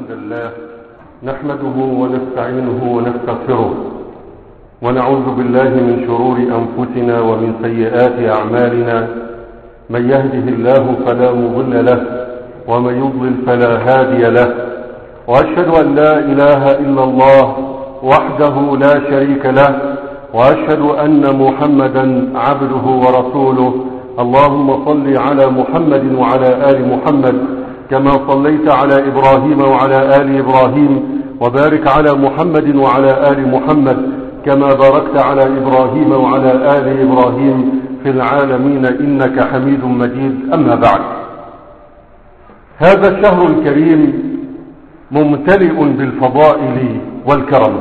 الحمد لله نحمده ونستعينه ونستغفره ونعوذ بالله من شرور أنفسنا ومن سيئات أعمالنا. من يهده الله فلا مضل له ومن يضلل فلا هادي له، وأشهد أن لا إله إلا الله وحده لا شريك له، وأشهد أن محمدا عبده ورسوله. اللهم صل على محمد وعلى آل محمد كما صليت على إبراهيم وعلى آل إبراهيم، وبارك على محمد وعلى آل محمد كما باركت على إبراهيم وعلى آل إبراهيم في العالمين إنك حميد مجيد. أما بعد، هذا الشهر الكريم ممتلئ بالفضائل والكرم،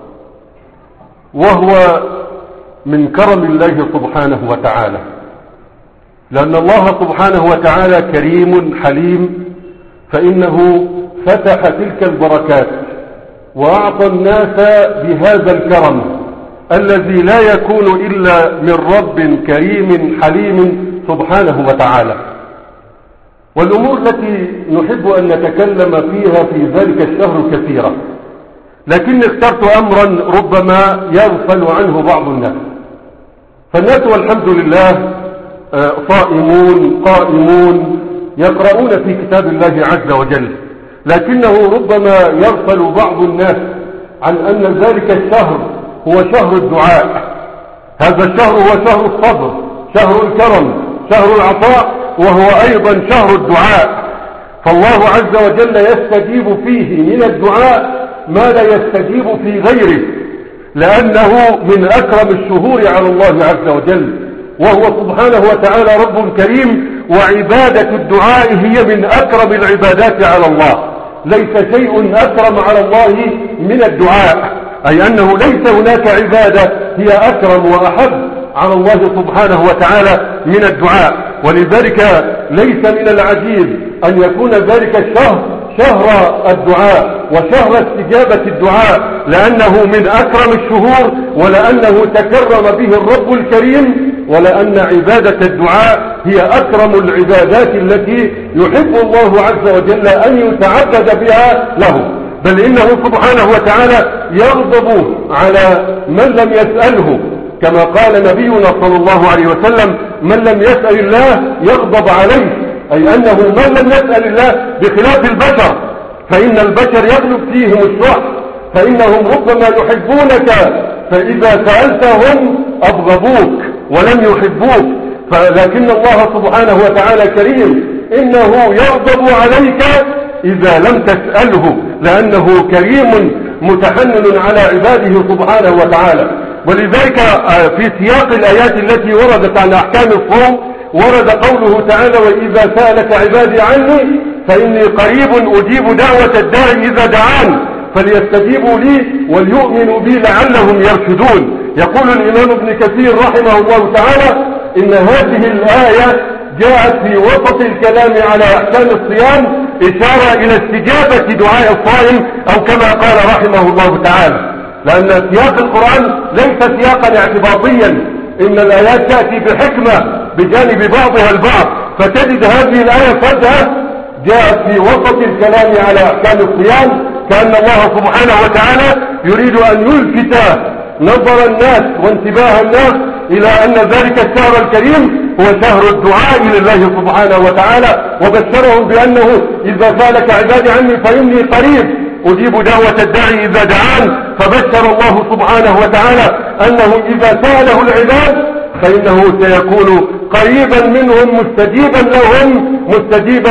وهو من كرم الله سبحانه وتعالى، لأن الله سبحانه وتعالى كريم حليم، فإنه فتح تلك البركات وأعطى الناس بهذا الكرم الذي لا يكون إلا من رب كريم حليم سبحانه وتعالى. والأمور التي نحب أن نتكلم فيها في ذلك الشهر كثيرة، لكني اخترت أمرا ربما يغفل عنه بعض الناس. فالناس والحمد لله صائمون قائمون يقرؤون في كتاب الله عز وجل، لكنه ربما يغفل بعض الناس عن أن ذلك الشهر هو شهر الدعاء. هذا الشهر هو شهر الصبر، شهر الكرم، شهر العطاء، وهو أيضا شهر الدعاء. فالله عز وجل يستجيب فيه من الدعاء ما لا يستجيب في غيره، لأنه من أكرم الشهور على الله عز وجل، وهو سبحانه وتعالى رب كريم، وعبادة الدعاء هي من أكرم العبادات على الله. ليس شيء أكرم على الله من الدعاء، أي أنه ليس هناك عبادة هي أكرم وأحب على الله سبحانه وتعالى من الدعاء. ولذلك ليس من العجيب أن يكون ذلك الشهر شهر الدعاء وشهر استجابة الدعاء، لأنه من أكرم الشهور، ولأنه تكرم به الرب الكريم، ولأن عبادة الدعاء هي أكرم العبادات التي يحب الله عز وجل أن يتعبد بها له. بل إنه سبحانه وتعالى يغضب على من لم يسأله، كما قال نبينا صلى الله عليه وسلم: من لم يسأل الله يغضب عليه، أي أنه من لم يسأل الله، بخلاف البشر، فإن البشر يغلب فيهم الشح، فإنهم ربما يحبونك فإذا سألتهم أبغضوك ولم يحبوك. لكن الله سبحانه وتعالى كريم، إنه يغضب عليك إذا لم تسأله، لأنه كريم متحنن على عباده سبحانه وتعالى. ولذلك في سياق الآيات التي وردت عن أحكام الصوم ورد قوله تعالى: وإذا سألك عبادي عني فإني قريب أجيب دعوة الداعي إذا دعان فليستجيبوا لي وليؤمنوا بي لعلهم يرشدون. يقول الإمام ابن كثير رحمه الله تعالى إن هذه الآية جاءت في وسط الكلام على أحكام الصيام إشارة إلى استجابة دعاء الصائم، أو كما قال رحمه الله تعالى، لأن سياق القرآن ليس سياقا اعتباطيا، إن الآيات تأتي بحكمة بجانب بعضها البعض، فتجد هذه الآية فجأة جاءت في وسط الكلام على أحكام الصيام، كأن الله سبحانه وتعالى يريد أن يلفت نظر الناس وانتباه الناس إلى أن ذلك الشهر الكريم هو شهر الدعاء لله سبحانه وتعالى، وبشرهم بأنه إذا سألك عبادي عني فإني قريب أجيب دعوة الداعي إذا دعان. فبشر الله سبحانه وتعالى أنه إذا سأله العباد فإنه سيكون قريبا منهم، مستجيبا لهم، مستجيبا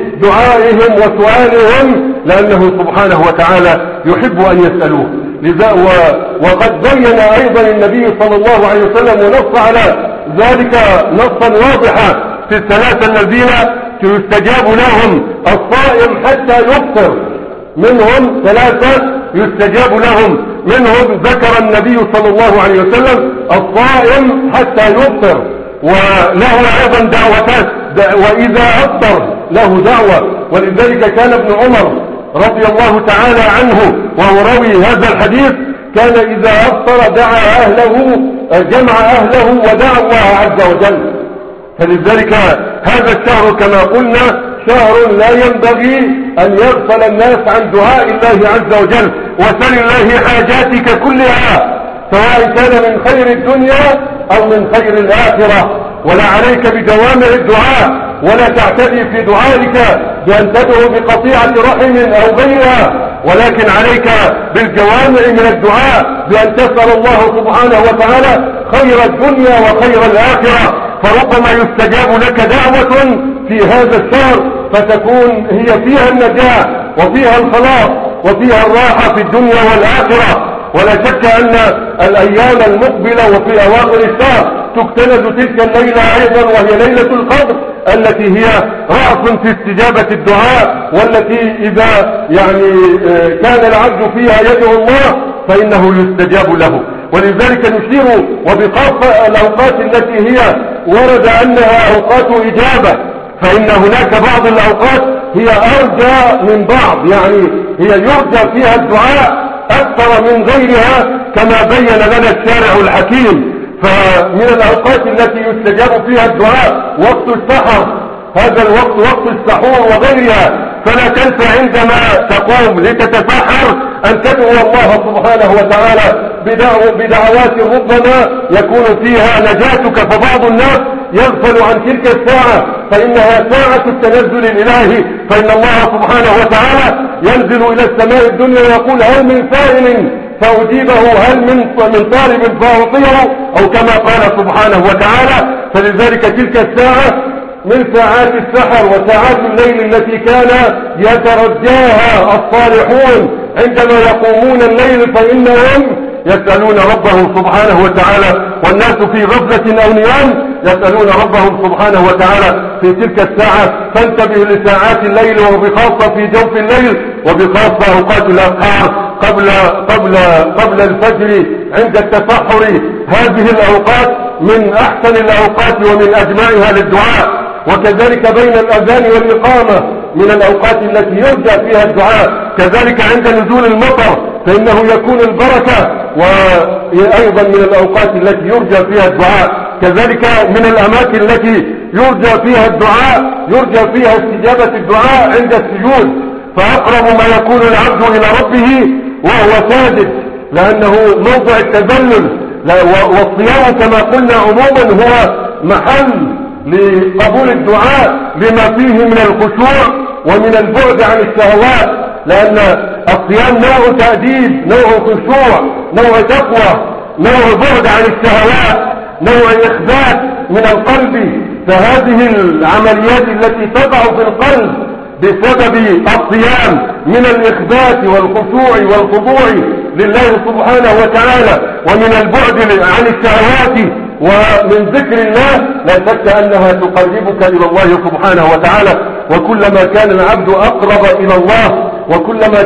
لدعائهم وسؤالهم، لأنه سبحانه وتعالى يحب أن يسألوه. وقد بين أيضا النبي صلى الله عليه وسلم ونص على ذلك نصا واضحا في الثلاثة الذين يستجاب لهم: الصائم حتى يفطر، منهم ثلاثة يستجاب لهم، منهم ذكر النبي صلى الله عليه وسلم الصائم حتى يفطر، وله أيضا دعوتان، وإذا أفطر له دعوة. ولذلك كان ابن عمر رضي الله تعالى عنه وهو راوي هذا الحديث كان إذا أفطر دعا أهله، جمع أهله ودعا الله عز وجل. فلذلك هذا الشهر كما قلنا شهر لا ينبغي أن يغفل الناس عن دعاء الله عز وجل. وسل الله حاجاتك كلها سواء كان من خير الدنيا أو من خير الآخرة، ولا عليك بجوامع الدعاء، ولا تعتدي في دعائك بأن تدعو بقطيعة رحم أو غيرها، ولكن عليك بالجوامع من الدعاء بأن تسأل الله سبحانه وتعالى خير الدنيا وخير الآخرة. فربما يستجاب لك دعوة في هذا الشهر فتكون هي فيها النجاة وفيها الخلاص وفيها الراحة في الدنيا والآخرة. ولا شك أن الأيام المقبلة وفي أواخر الشهر تكتنز تلك الليلة أيضا، وهي ليلة القدر التي هي رأس في استجابة الدعاء، والتي إذا كان العبد فيها يدعو الله فإنه يستجاب له. ولذلك نشير وبخاصة الأوقات التي هي ورد أنها أوقات إجابة، فإن هناك بعض الأوقات هي أرجى من بعض، هي يرجى فيها الدعاء أكثر من غيرها كما بين لنا الشارع الحكيم. فمن الأوقات التي يستجاب فيها الدعاء وقت السحر، هذا الوقت وقت السحور وغيرها، فلا تنسى عندما تقوم لتتسحر أن تدعو الله سبحانه وتعالى بدعوات ربما يكون فيها نجاتك. فبعض الناس يغفل عن تلك الساعة فإنها ساعة التنزل الإلهي، فإن الله سبحانه وتعالى ينزل إلى السماء الدنيا ويقول هل من سائل فأجيبه، هل من طالب فأعطيه، أو كما قال سبحانه وتعالى. فلذلك تلك الساعة من ساعات السحر وساعات الليل التي كان يترجاها الصالحون عندما يقومون الليل، فإنهم يسألون ربهم سبحانه وتعالى، والناس في غفلة أو نيام يسألون ربهم سبحانه وتعالى في تلك الساعة. فانتبه لساعات الليل، وبخاصة في جوف الليل، وبخاصة أوقات الأسحار قبل الفجر عند التسحر. هذه الأوقات من أحسن الأوقات ومن أجمعها للدعاء. وكذلك بين الأذان والإقامة من الأوقات التي يرجى فيها الدعاء. كذلك عند نزول المطر فإنه يكون البركة، وأيضا من الأوقات التي يرجى فيها الدعاء. كذلك من الأماكن التي يرجى فيها الدعاء، يرجى فيها استجابة الدعاء عند السجود. فأقرب ما يكون العبد إلى ربه وهو ساجد، لأنه موضع التذلل. والصيام كما قلنا عموما هو محل لقبول الدعاء لما فيه من الخشوع ومن البعد عن الشهوات، لأن الصيام نوع تأديب، نوع خشوع، نوع تقوى، نوع بعد عن الشهوات، نوع إخبات من القلب. فهذه العمليات التي تقع في القلب بسبب الصيام من الإخبات والخشوع والخضوع لله سبحانه وتعالى، ومن البعد عن الشهوات ومن ذكر الله، لا شك أنها تقربك إلى الله سبحانه وتعالى. وكلما كان العبد أقرب إلى الله، وكلما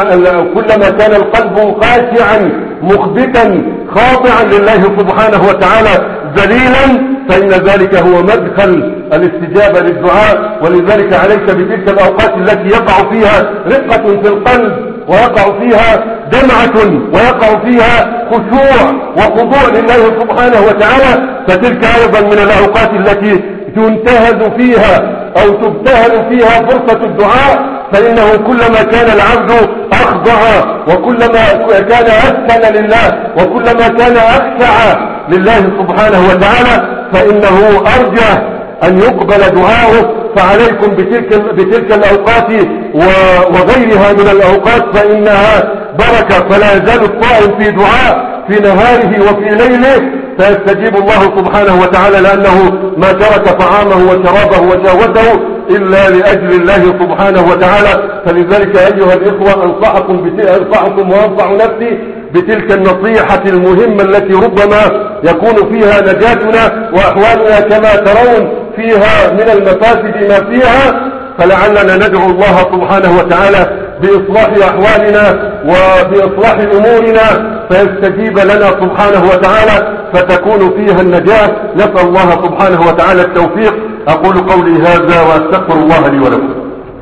كان القلب خاشعا مخبتا خاضعا لله سبحانه وتعالى ذليلا، فإن ذلك هو مدخل الاستجابة للدعاء. ولذلك عليك بتلك الأوقات التي يقع فيها رقة في القلب، ويقع فيها دمعة، ويقع فيها خشوع وخضوع لله سبحانه وتعالى، فتلك أيضا من الأوقات التي تنتهز فيها أو تبتهل فيها فرصة الدعاء. فإنه كلما كان العبد أخضع، وكلما كان أسكن لله، وكلما كان أخشع لله سبحانه وتعالى، فإنه أرجى أن يقبل دعاؤه. فعليكم بتلك الأوقات وغيرها من الأوقات، فإنها بركة. فلا يزال الصائم في دعاء في نهاره وفي ليله فيستجيب الله سبحانه وتعالى، لأنه ما ترك طعامه وشرابه وشهوته إلا لأجل الله سبحانه وتعالى. فلذلك أيها الإخوة أنصحكم وأنصح نفسي بتلك النصيحة المهمة التي ربما يكون فيها نجاتنا، وأحوالنا كما ترون فيها من المفاسد ما فيها. فلعلنا ندعو الله سبحانه وتعالى بإصلاح أحوالنا وبإصلاح أمورنا فيستجيب لنا سبحانه وتعالى، فتكون فيها النجاة. نسأل الله سبحانه وتعالى التوفيق. أقول قولي هذا وأستغفر الله لي ولكم.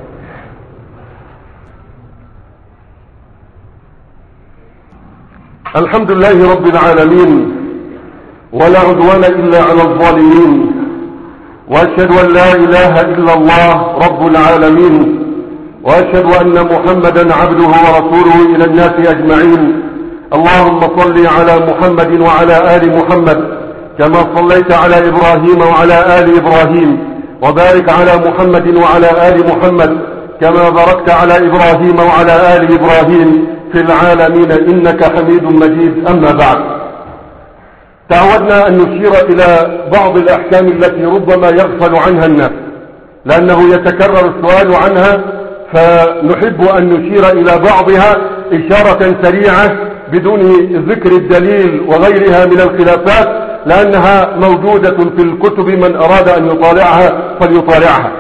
الحمد لله رب العالمين، ولا عدوان إلا على الظالمين، وأشهد أن لا إله إلا الله رب العالمين، وأشهد أن محمدا عبده ورسوله إلى الناس أجمعين. اللهم صل على محمد وعلى آل محمد كما صليت على إبراهيم وعلى آل إبراهيم، وبارك على محمد وعلى آل محمد كما باركت على إبراهيم وعلى آل إبراهيم في العالمين إنك حميد مجيد. أما بعد، تعودنا أن نشير إلى بعض الأحكام التي ربما يغفل عنها الناس لأنه يتكرر السؤال عنها، فنحب أن نشير إلى بعضها إشارة سريعة بدون ذكر الدليل وغيرها من الخلافات، لأنها موجودة في الكتب، من أراد أن يطالعها فليطالعها.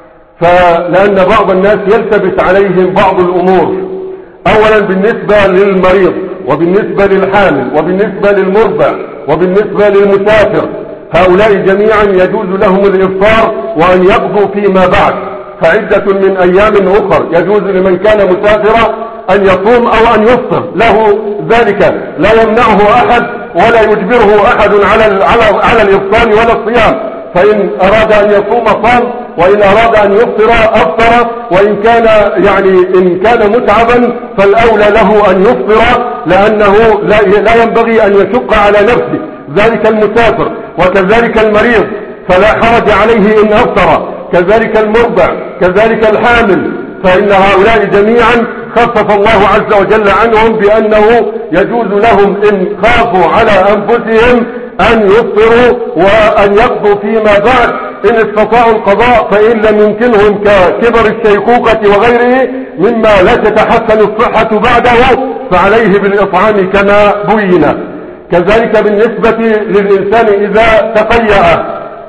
فلأن بعض الناس يلتبس عليهم بعض الأمور، أولا بالنسبة للمريض وبالنسبة للحامل وبالنسبة للمرضع وبالنسبة للمسافر، هؤلاء جميعا يجوز لهم الإفطار وأن يقضوا فيما بعد، فعدة من أيام أخر يجوز لمن كان مسافرا أن يصوم أو أن يفطر، له ذلك، لا يمنعه أحد ولا يجبره أحد على الإفطار ولا الصيام، فإن أراد أن يصوم صام، وإن أراد أن يفطر أفطر، وإن كان إن كان متعبا فالأولى له أن يفطر، لأنه لا ينبغي أن يشق على نفسه، ذلك المسافر وكذلك المريض فلا حرج عليه إن أفطر، كذلك المرضع كذلك الحامل، فإن هؤلاء جميعا خفف الله عز وجل عنهم بأنه يجوز لهم إن خافوا على أنفسهم أن يفطروا وأن يقضوا فيما بعد إن استطاعوا القضاء، فإن لم يمكنهم ككبر الشيخوخة وغيره مما لا تتحسن الصحة بعده فعليه بالإطعام كما بين. كذلك بالنسبة للإنسان إذا تقيأ،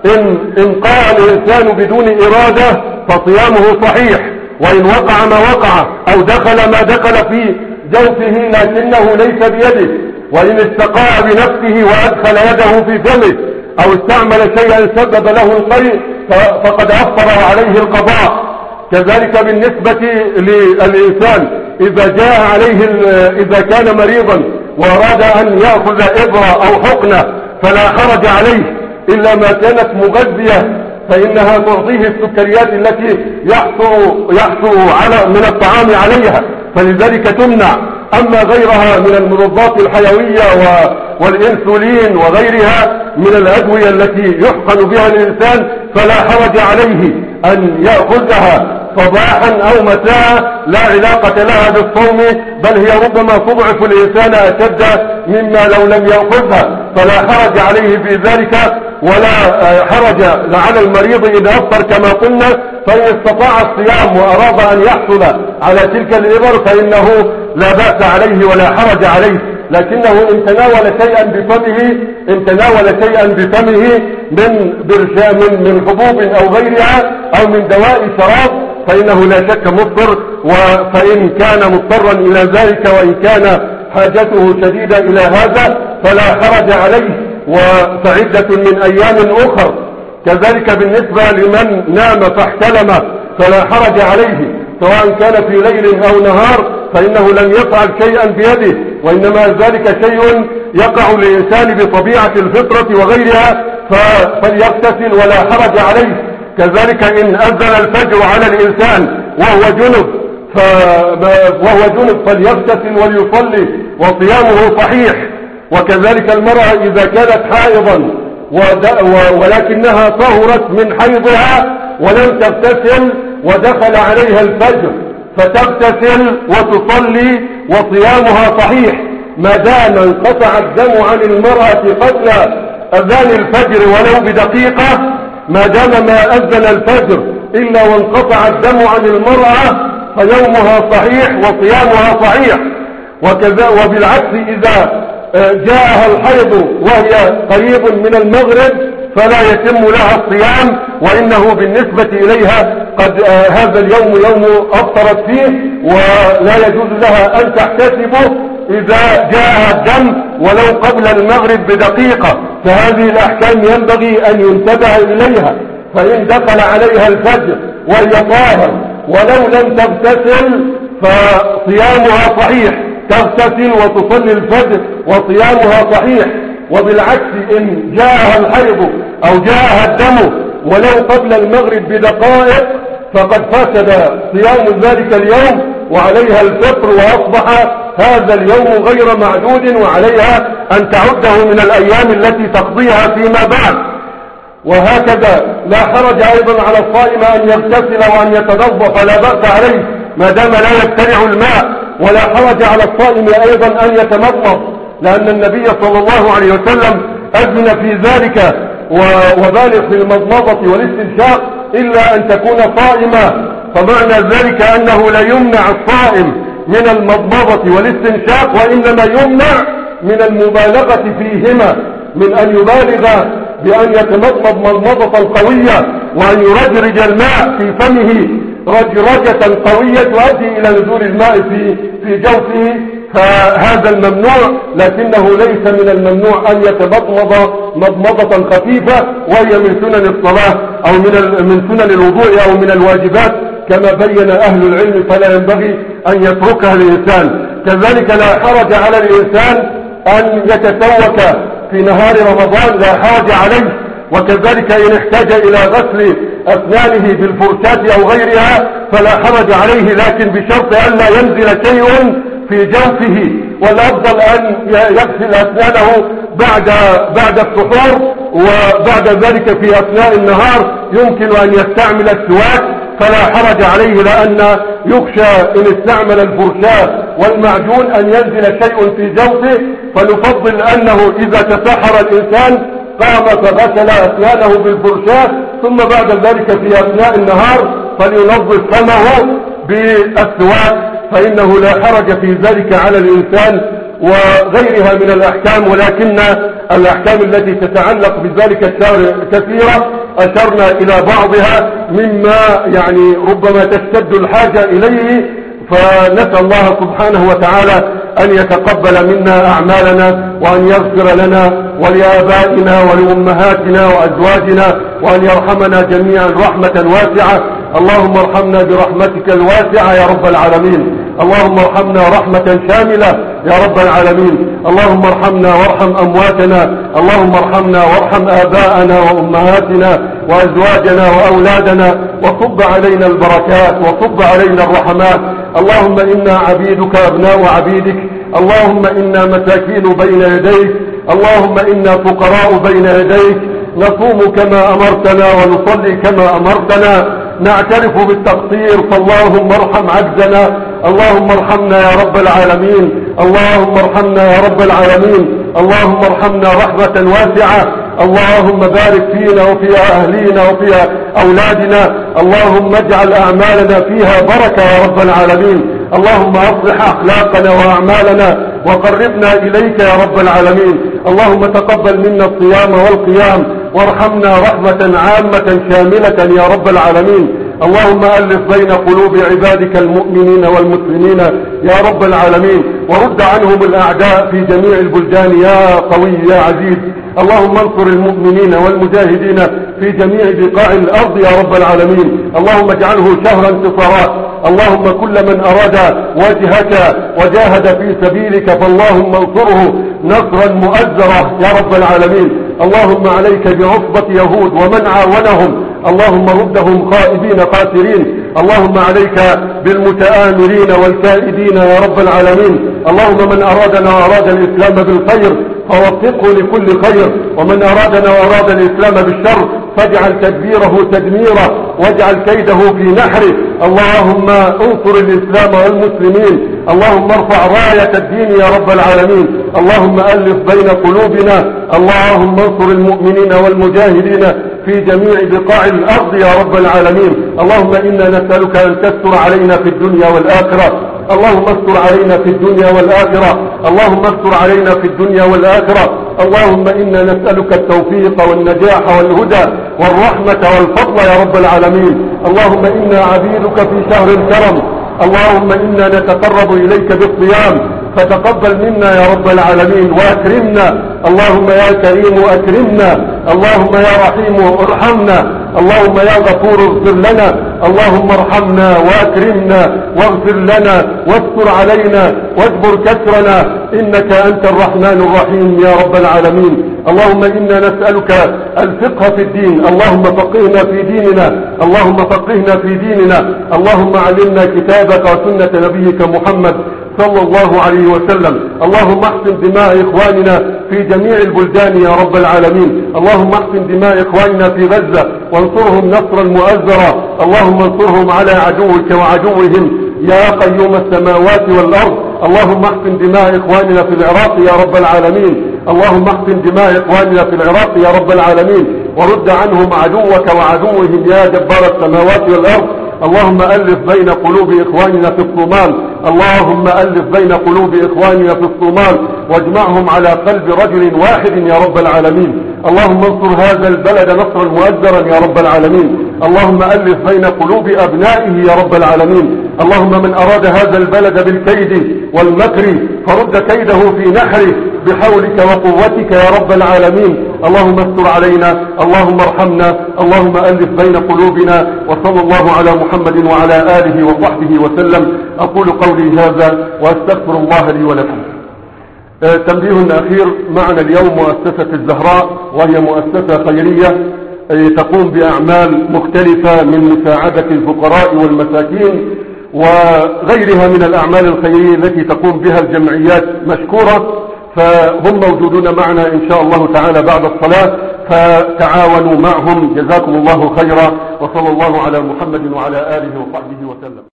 إن قال الإنسان بدون إرادة فصيامه صحيح، وإن وقع ما وقع أو دخل ما دخل في جوفه لكنه ليس بيده، وإن استقاء بنفسه وأدخل يده في فمه أو استعمل شيئا سبب له القيء فقد أفطر عليه القضاء. كذلك بالنسبة للإنسان إذا كان مريضا وأراد أن يأخذ إبرة أو حقنة فلا حرج عليه إلا ما كانت مغذية، فإنها تعطيه السكريات التي يحصل من الطعام عليها، فلذلك تمنع. أما غيرها من المضادات الحيوية والإنسولين وغيرها من الأدوية التي يحقن بها الإنسان فلا حرج عليه أن يأخذها صباحا أو مساء، لا علاقة لها بالصوم، بل هي ربما تضعف الإنسان أشد مما لو لم يأخذها، فلا حرج عليه في ذلك، ولا حرج على المريض إذا أفطر كما قلنا، فإن استطاع الصيام وأراد أن يحصل على تلك الإبر فإنه لا بأس عليه ولا حرج عليه، لكنه إن تناول شيئا بفمه من حبوب أو غيرها أو من دواء شراب فإنه لا شك مضطر، فإن كان مضطرا إلى ذلك وإن كان حاجته شديدة إلى هذا فلا حرج عليه، وفعدة من أيام أخر. كذلك بالنسبة لمن نام فاحتلم فلا حرج عليه، سواء كان في ليل أو نهار، فإنه لم يفعل شيئا بيده، وإنما ذلك شيء يقع للإنسان بطبيعة الفطرة وغيرها، فليغتسل ولا حرج عليه. كذلك إن أذن الفجر على الإنسان وهو جنب فليغتسل وليصلي وصيامه صحيح. وكذلك المرأة إذا كانت حائضا ولكنها طهرت من حيضها ولم تغتسل ودخل عليها الفجر فتغتسل وتصلي وصيامها صحيح، ما دام انقطع الدم عن المرأة قبل أذان الفجر ولو بدقيقة، ما دام ما أذن الفجر إلا وانقطع الدم عن المرأة فيومها صحيح وصيامها صحيح. وبالعكس إذا جاءها الحيض وهي قريب من المغرب فلا يتم لها الصيام، وإنه بالنسبة إليها قد هذا اليوم يوم أفطرت فيه، ولا يجوز لها أن تحتسبه إذا جاءها الدم ولو قبل المغرب بدقيقة. فهذه الأحكام ينبغي أن ينتبه إليها، فإن دخل عليها الفجر وهي طاهر ولو لم تغتسل فصيامها صحيح، تغتسل وتصلي الفجر وصيامها صحيح. وبالعكس إن جاءها الحيض أو جاءها الدم ولو قبل المغرب بدقائق فقد فسد صيام ذلك اليوم وعليها الفطر، وأصبح هذا اليوم غير معدود، وعليها أن تعده من الأيام التي تقضيها فيما بعد. وهكذا لا حرج أيضا على الصائم أن يغتسل وأن يتنظف، لا بأس عليه ما دام لا يبتلع الماء. ولا حرج على الصائم أيضا أن يتمضمض، لأن النبي صلى الله عليه وسلم أذن في ذلك وبالغ في المضمضة والاستنشاق إلا أن تكون صائما. فمعنى ذلك أنه لا يمنع الصائم من المضمضة والاستنشاق، وإنما يمنع من المبالغة فيهما، من أن يبالغ بأن يتمضمض مضمضة قوية وأن يرجرج الماء في فمه رجرجة قوية تؤدي إلى نزول الماء في جوفه، فهذا الممنوع. لكنه ليس من الممنوع أن يتمضمض مضمضة خفيفة، وهي من سنن الصلاة أو من سنن الوضوء أو من الواجبات كما بين أهل العلم، فلا ينبغي أن يتركها الإنسان. كذلك لا حرج على الإنسان أن يتسوك في نهار رمضان، لا حرج عليه. وكذلك إن احتاج إلى غسل أسنانه بالفرشاة أو غيرها فلا حرج عليه، لكن بشرط أن لا ينزل شيء في جوفه. والأفضل أن يغسل أسنانه بعد السحور، وبعد ذلك في أثناء النهار يمكن أن يستعمل السواك، فلا حرج عليه، لأن يخشى إن استعمل الفرشاة والمعجون أن ينزل شيء في جوفه. فنفضل أنه إذا تسحر الإنسان قام فغسل أسنانه بالفرشاة، ثم بعد ذلك في أثناء النهار فلينظف فمه بالسواك، فإنه لا حرج في ذلك على الإنسان. وغيرها من الأحكام، ولكن الأحكام التي تتعلق بذلك الشهر كثيرة، أشرنا إلى بعضها مما يعني ربما تشتد الحاجة إليه. فنسأل الله سبحانه وتعالى أن يتقبل منا أعمالنا، وأن يغفر لنا ولآبائنا ولأمهاتنا وأزواجنا، وأن يرحمنا جميعا رحمة واسعة. اللهم ارحمنا برحمتك الواسعة يا رب العالمين. اللهم ارحمنا رحمة شاملة يا رب العالمين. اللهم ارحمنا وارحم أمواتنا. اللهم ارحمنا وارحم آباءنا وأمهاتنا وأزواجنا وأولادنا، وصب علينا البركات وصب علينا الرحمات. اللهم إنا عبيدك أبناء عبيدك، اللهم إنا مساكين بين يديك، اللهم إنا فقراء بين يديك، نصوم كما أمرتنا ونصلي كما أمرتنا، نعترف بالتقصير، فاللهم ارحم عجزنا. اللهم ارحمنا يا رب العالمين. اللهم ارحمنا يا رب العالمين. اللهم ارحمنا رحمة واسعة. اللهم بارك فينا وفي أهلينا وفي أولادنا. اللهم اجعل أعمالنا فيها بركة يا رب العالمين. اللهم أصلح أخلاقنا وأعمالنا وقربنا إليك يا رب العالمين. اللهم تقبل منا الصيام والقيام، وارحمنا رحمة عامة شاملة يا رب العالمين. اللهم ألف بين قلوب عبادك المؤمنين والمسلمين يا رب العالمين، ورد عنهم الأعداء في جميع البلدان يا قوي يا عزيز. اللهم انصر المؤمنين والمجاهدين في جميع بقاع الأرض يا رب العالمين. اللهم اجعله شهر انتصارات. اللهم كل من أراد وجهك وجاهد في سبيلك فاللهم انصره نصرا مؤزرا يا رب العالمين. اللهم عليك بعصبة يهود ومن عاونهم، اللهم ردهم خائبين خاسرين. اللهم عليك بالمتآمرين والكائدين يا رب العالمين. اللهم من أرادنا وأراد الإسلام بالخير فوفقه لكل خير، ومن أرادنا وأراد الإسلام بالشر فاجعل تدبيره تدميرا واجعل كيده في نحره. اللهم انصر الإسلام والمسلمين. اللهم ارفع راية الدين يا رب العالمين. اللهم ألف بين قلوبنا. اللهم انصر المؤمنين والمجاهدين في جميع بقاع الأرض يا رب العالمين. اللهم إنا نسألك أن تستر علينا في الدنيا والآخرة. اللهم استر علينا في الدنيا والآخرة. اللهم استر علينا في الدنيا والآخرة. اللهم إنا نسألك التوفيق والنجاح والهدى والرحمة والفضل يا رب العالمين. اللهم إنا عبيدك في شهر الكرم. اللهم إنا نتقرب إليك بالصيام، فتقبل منا يا رب العالمين وأكرمنا. اللهم يا كريم أكرمنا. اللهم يا رحيم ارحمنا. اللهم يا غفور اغفر لنا، اللهم ارحمنا واكرمنا واغفر لنا واستر علينا واجبر كسرنا، إنك أنت الرحمن الرحيم يا رب العالمين. اللهم إنا نسألك الفقه في الدين، اللهم فقهنا في ديننا، اللهم فقهنا في ديننا، اللهم علمنا كتابك وسنة نبيك محمد صلى الله عليه وسلم. اللهم احسن دماء إخواننا في جميع البلدان يا رب العالمين، اللهم احسن دماء إخواننا في غزة وانصرهم نصرا مؤزرا، اللهم انصرهم على عدوك وعدوهم يا قيوم السماوات والأرض. اللهم احسن دماء إخواننا في العراق يا رب العالمين، اللهم احسن دماء إخواننا في العراق يا رب العالمين، ورد عنهم عدوك وعدوهم يا جبار السماوات والأرض. اللهم ألف بين قلوب إخواننا في الصومال، اللهم ألف بين قلوب إخواننا في الصومال واجمعهم على قلب رجل واحد يا رب العالمين. اللهم انصر هذا البلد نصرا مؤزرا يا رب العالمين. اللهم ألف بين قلوب أبنائه يا رب العالمين. اللهم من أراد هذا البلد بالكيد والمكر فرد كيده في نحره بحولك وقوتك يا رب العالمين. اللهم استر علينا، اللهم ارحمنا، اللهم ألف بين قلوبنا، وصلى الله على محمد وعلى آله وصحبه وسلم. أقول قولي هذا وأستغفر الله لي ولكم. تنبيه أخير، معنا اليوم مؤسسة الزهراء، وهي مؤسسة خيرية تقوم بأعمال مختلفة من مساعدة الفقراء والمساكين وغيرها من الأعمال الخيرية التي تقوم بها الجمعيات مشكورة، فهم موجودون معنا إن شاء الله تعالى بعد الصلاة، فتعاونوا معهم. جزاكم الله خيرا، وصلى الله على محمد وعلى آله وصحبه وسلم.